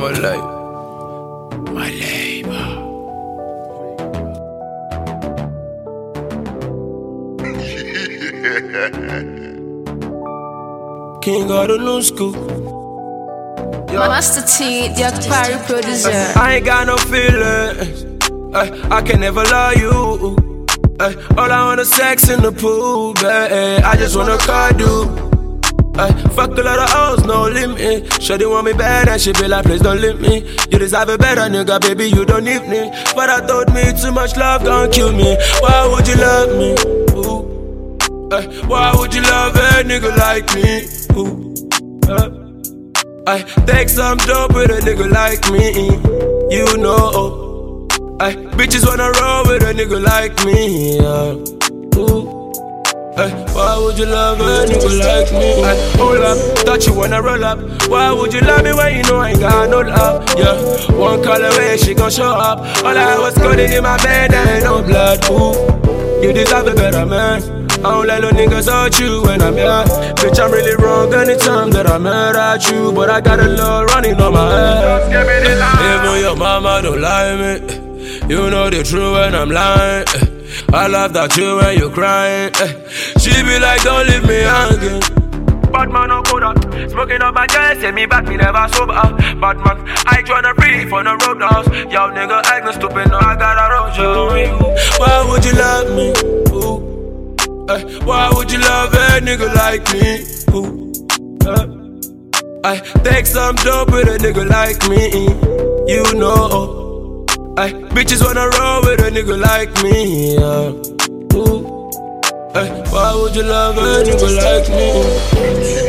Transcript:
my life. My labor. King of the new school. Master T, the Akpari producer. I ain't got no feelings. I can never love you. All I want is sex in the pool, babe. I just wanna cuddle. Fuck a lot of hoes, no limit. Shawty want me bad and she be like, please don't leave me. You deserve a better nigga, baby, you don't need me. But I thought me too much love gon' kill me. Why would you love me? Ooh. Why would you love a nigga like me? Ooh. I take some dope with a nigga like me. You know. Bitches wanna roll with a nigga like me. Ooh. Why would you love a nigga like me? Hold up, thought you wanna roll up. Why would you love me when you know I ain't got no love? Yeah, one call away, she gon' show up. All I was coding in my bed, there ain't no blood. Ooh, you deserve a better man. I don't let no niggas hurt you when I'm here. Bitch, I'm really wrong anytime that I'm mad at you. But I got a love running on my head. Even your mama don't lie me. You know the truth when I'm lying. I love that you when you crying. She be like, don't leave me hanging. Batman no coda, smoking up my gas, send me back, me never sober. Batman, I tryna free for the roadhouse. Yo nigga acting stupid, now I got a road you. Why would you love me? Ooh. Why would you love a nigga like me? Ooh. I take some dope with a nigga like me. You know. Bitches wanna roll with a nigga like me. Ooh. Why would you love a nigga like me?